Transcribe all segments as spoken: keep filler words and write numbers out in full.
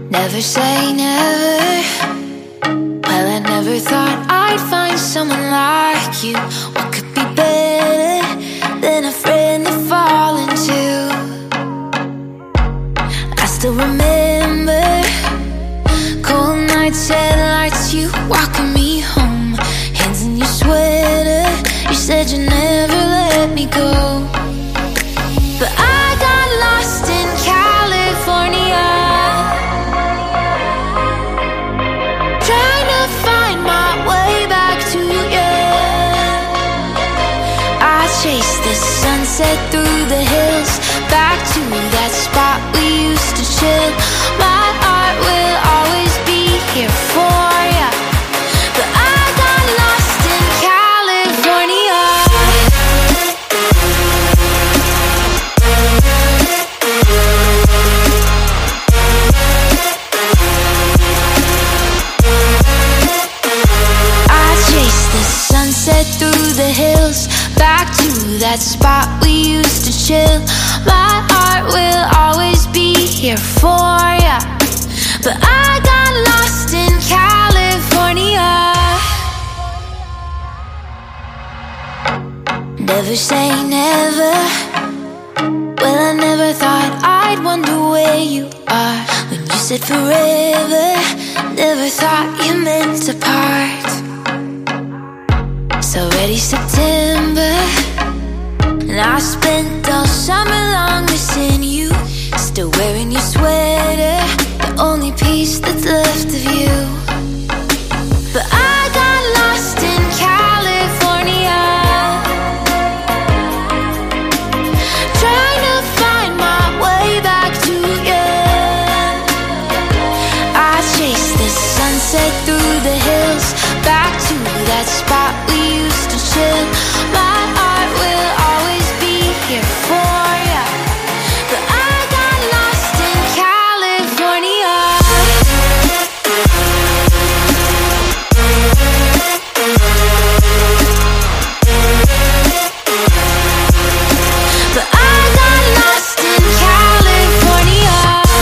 Never say never. Well, I never thought I'd find someone like you. What could be better than a friend to fall into? I still remember cold nights, headlights, you walking me home, hands in your sweater. You said you'd never let me go, but I got lost in California, trying to find my way back to you. I chased the sunset through the hills, back to that spot we used to chill. My heart will always be here for ya, but I got lost in California. I chased the sunset through the hills, back to that spot we used to chill. My heart will always be here for ya, but I got lost in California. Never say never. Well, I never thought I'd wonder where you are when you said forever. Never thought you meant to part. It's already September, and I spent all summer long missing you, still wearing your sweater, the only piece that's left of you. But I got lost in California, trying to find my way back to you. I chased the sunset through the hills, back to that spot we used to chill. My heart will always be here for ya, but I got lost in California. But I got lost in California.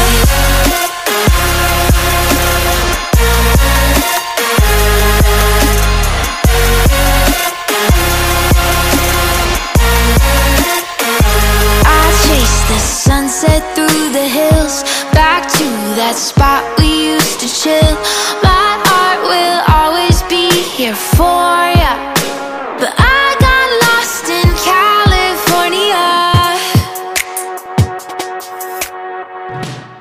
I chased the sunset through the hills, back to that spot we used to chill. My heart will always be here for ya, but I got lost in California.